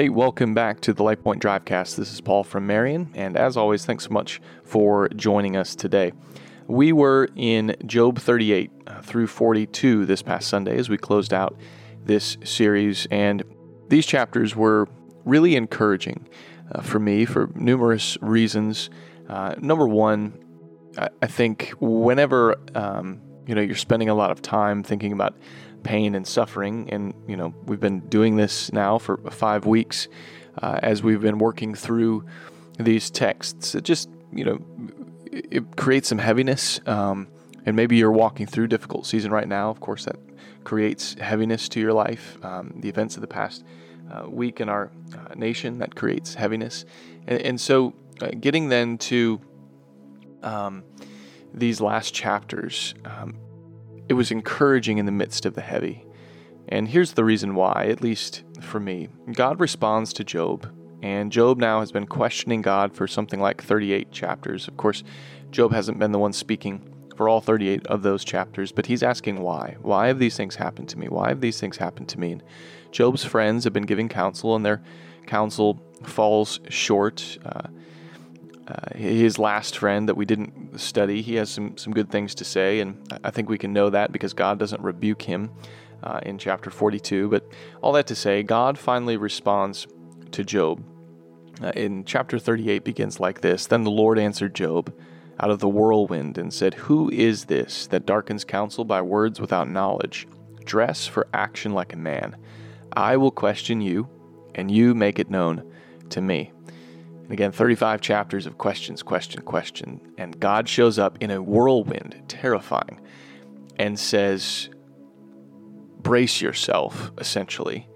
Hey, welcome back to the LifePoint Drivecast. This is Paul from Marion, and as always, thanks so much for joining us today. We were in Job 38 through 42 this past Sunday as we closed out this series, and these chapters were really encouraging for me for numerous reasons. Number one, I think whenever you're spending a lot of time thinking about pain and suffering, and we've been doing this now for 5 weeks as we've been working through these texts. It just it creates some heaviness, and maybe you're walking through a difficult season right now. Of course, that creates heaviness to your life. The events of the past week in our nation, that creates heaviness, and so getting then to these last chapters. It was encouraging in the midst of the heavy. And here's the reason why, at least for me. God responds to Job, and Job now has been questioning God for something like 38 chapters. Of course, Job hasn't been the one speaking for all 38 of those chapters, but he's asking why. Why have these things happened to me? Why have these things happened to me? And Job's friends have been giving counsel, and their counsel falls short. His last friend that we didn't study, he has some good things to say, and I think we can know that because God doesn't rebuke him in chapter 42. But all that to say, God finally responds to Job. In chapter 38 begins like this: Then the Lord answered Job out of the whirlwind and said, Who is this that darkens counsel by words without knowledge? Dress for action like a man. I will question you, and you make it known to me. And again, 35 chapters of questions, question, and God shows up in a whirlwind, terrifying, and says, brace yourself, essentially.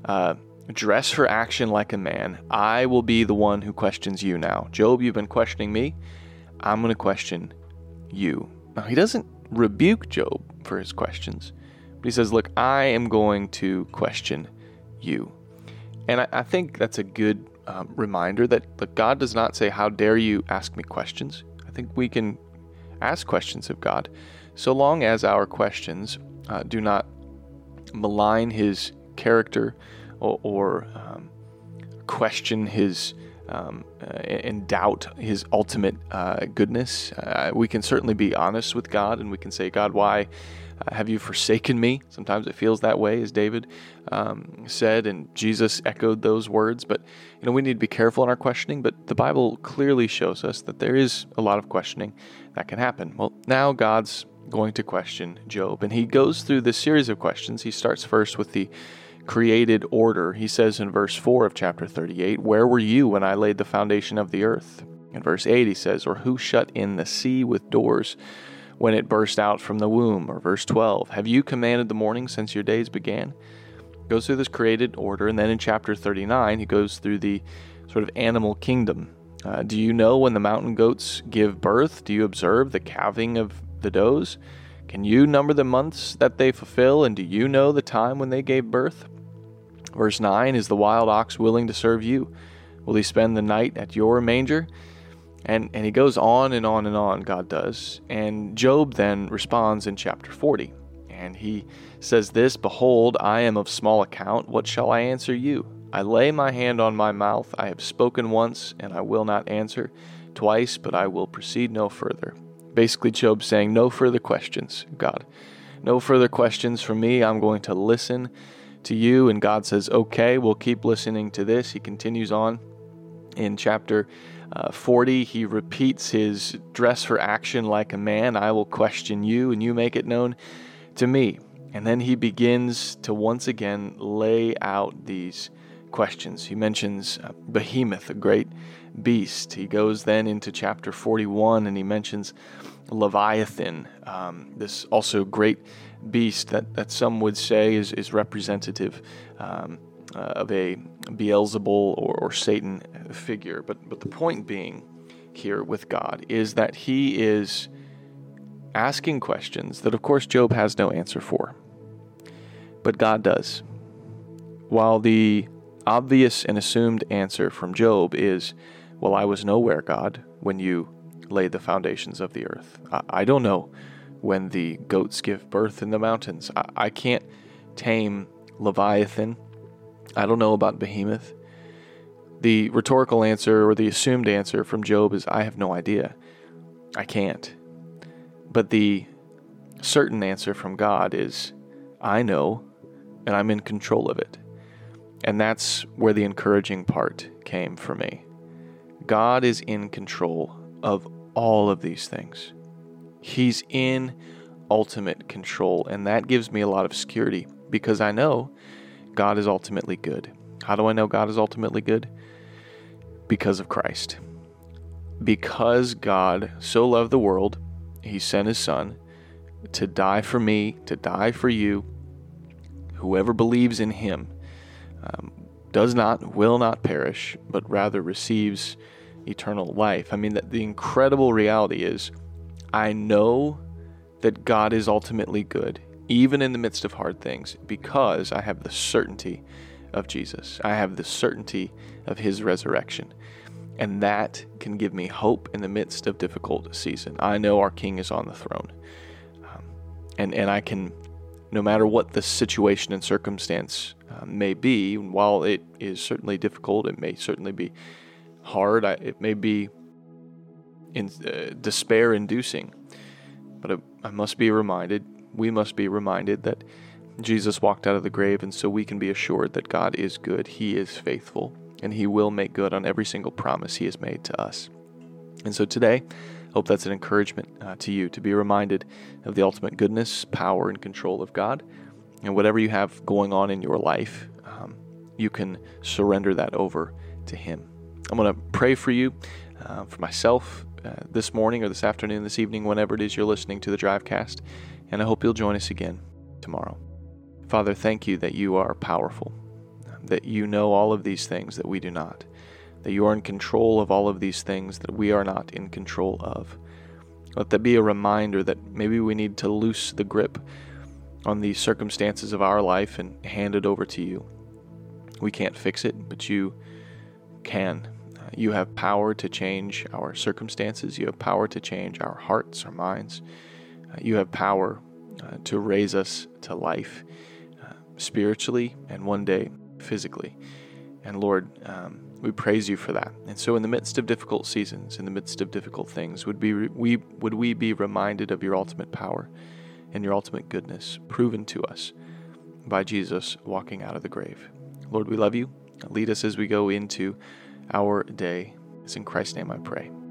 Dress for action like a man. I will be the one who questions you now. Job, you've been questioning me. I'm going to question you. Now, he doesn't rebuke Job for his questions, but he says, look, I am going to question you. And I think that's a good reminder that God does not say, how dare you ask me questions? I think we can ask questions of God, so long as our questions do not malign his character or question his and doubt his ultimate goodness. We can certainly be honest with God, and we can say, God, why have you forsaken me? Sometimes it feels that way, as David said, and Jesus echoed those words. But we need to be careful in our questioning. But the Bible clearly shows us that there is a lot of questioning that can happen. Well, now God's going to question Job, and he goes through this series of questions. He starts first with the created order. He says in verse 4 of chapter 38, Where were you when I laid the foundation of the earth? In verse 8 he says, Or who shut in the sea with doors when it burst out from the womb? Or verse 12, Have you commanded the morning since your days began? Goes through this created order, and then in chapter 39 he goes through the sort of animal kingdom. Do you know when the mountain goats give birth? Do you observe the calving of the does? Can you number the months that they fulfill, and do you know the time when they gave birth? Verse 9, Is the wild ox willing to serve you? Will he spend the night at your manger? And he goes on and on and on, God does. And Job then responds in chapter 40. And he says this, Behold, I am of small account. What shall I answer you? I lay my hand on my mouth. I have spoken once, and I will not answer. Twice, but I will proceed no further. Basically, Job saying, no further questions, God. No further questions from me. I'm going to listen to you. And God says, okay, we'll keep listening to this. He continues on in chapter 40. He repeats his dress for action like a man. I will question you, and you make it known to me. And then he begins to once again lay out these questions. He mentions Behemoth, a great beast. He goes then into chapter 41, and he mentions Leviathan, this also great beast that some would say is representative of a Beelzebul or Satan figure. But the point being here with God is that he is asking questions that, of course, Job has no answer for. But God does. While the obvious and assumed answer from Job is, well, I was nowhere, God, when you laid the foundations of the earth. I don't know when the goats give birth in the mountains. I can't tame Leviathan. I don't know about Behemoth. The rhetorical answer or the assumed answer from Job is, I have no idea. I can't. But the certain answer from God is, I know, and I'm in control of it. And that's where the encouraging part came for me. God is in control of all of these things. He's in ultimate control, and that gives me a lot of security because I know God is ultimately good. How do I know God is ultimately good? Because of Christ. Because God so loved the world, He sent His Son to die for me, to die for you. Whoever believes in Him will not perish, but rather receives eternal life. I mean, the incredible reality is, I know that God is ultimately good, even in the midst of hard things, because I have the certainty of Jesus. I have the certainty of His resurrection. And that can give me hope in the midst of difficult season. I know our King is on the throne. And I can, no matter what the situation and circumstance may be, while it is certainly difficult, it may certainly be hard, it may be despair-inducing, but we must be reminded that Jesus walked out of the grave, and so we can be assured that God is good, He is faithful, and He will make good on every single promise He has made to us. And so today, I hope that's an encouragement to you to be reminded of the ultimate goodness, power, and control of God. And whatever you have going on in your life, you can surrender that over to Him. I'm going to pray for you, for myself, this morning or this afternoon, this evening, whenever it is you're listening to the Drivecast, and I hope you'll join us again tomorrow. Father, thank you that you are powerful, that you know all of these things that we do not, that you are in control of all of these things that we are not in control of. Let that be a reminder that maybe we need to loose the grip on the circumstances of our life and hand it over to you. We can't fix it, but you can. You have power to change our circumstances. You have power to change our hearts, our minds. You have power to raise us to life spiritually and one day physically. And Lord, we praise you for that. And so in the midst of difficult seasons, in the midst of difficult things, would we be reminded of your ultimate power and your ultimate goodness proven to us by Jesus walking out of the grave. Lord, we love you. Lead us as we go into our day. It's in Christ's name I pray.